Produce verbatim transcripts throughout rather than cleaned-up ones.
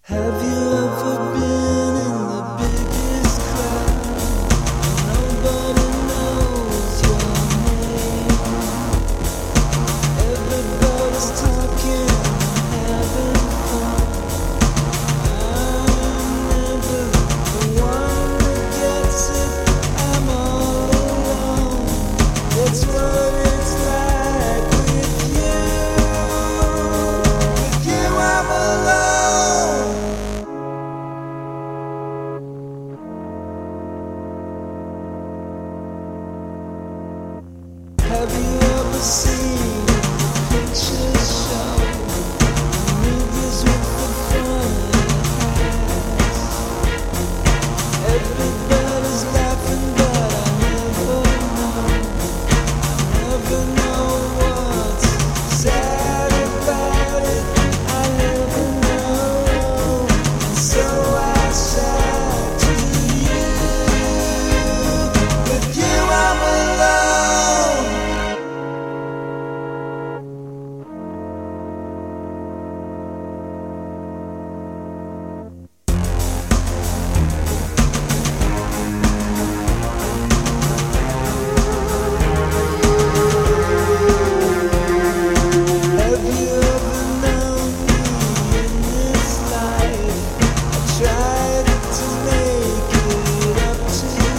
Have you ever been in the biggest crowd? Nobody knows your name. Everybody's talking and having fun. I'm never the one that gets it. I'm all alone. That's what it's like with you. With you I'm alone. Have you ever seen pictures show movies with the funny hats? Everybody's laughing, but I never know. I never know what's sad about it. I never know. And so I shout to you. With you I'm alone. Have you ever known me in this life? I tried to make it up to you.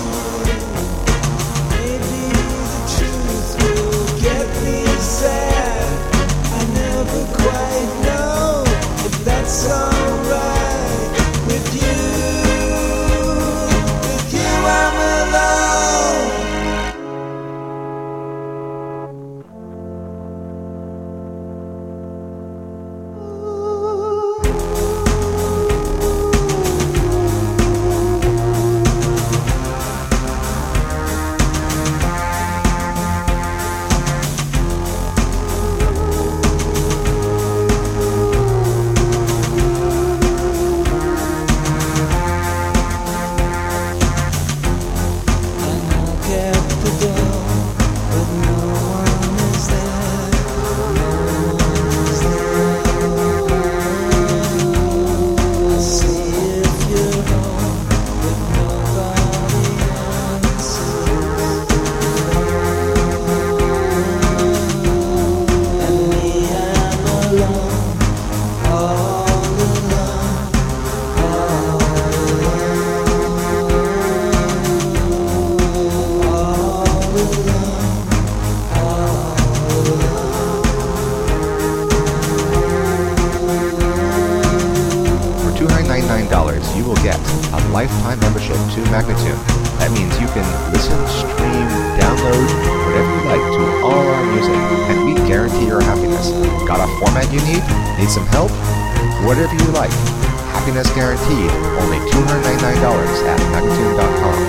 Maybe the truth will get me sad. I never quite know if that's alright with you. With you I'm alone. I knock at the door, but no one is there. No one is there. I see if you're home, but nobody answers. And me, I'm alone, all alone, all For two hundred ninety-nine dollars, you will get a lifetime membership to Magnatune. That means you can listen, stream, download, whatever you like to all our music, and we guarantee your happiness. Got a format you need? Need some help? Whatever you like. Happiness guaranteed. Only two hundred ninety-nine dollars at Magnatune dot com.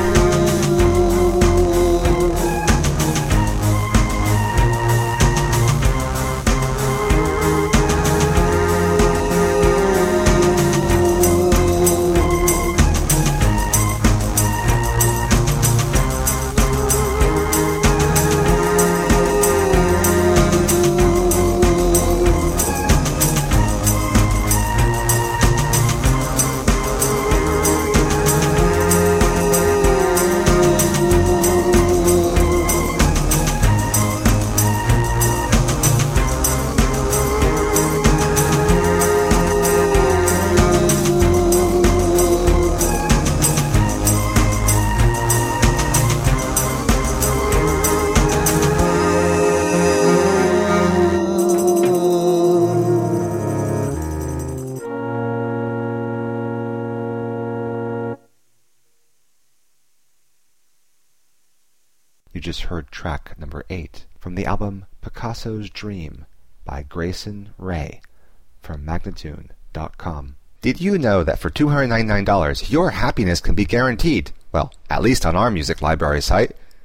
You just heard track number eight from the album Picasso's Dream by Grayson Ray from Magnatune dot com. Did you know that for two hundred ninety-nine dollars your happiness can be guaranteed? Well, at least on our music library site.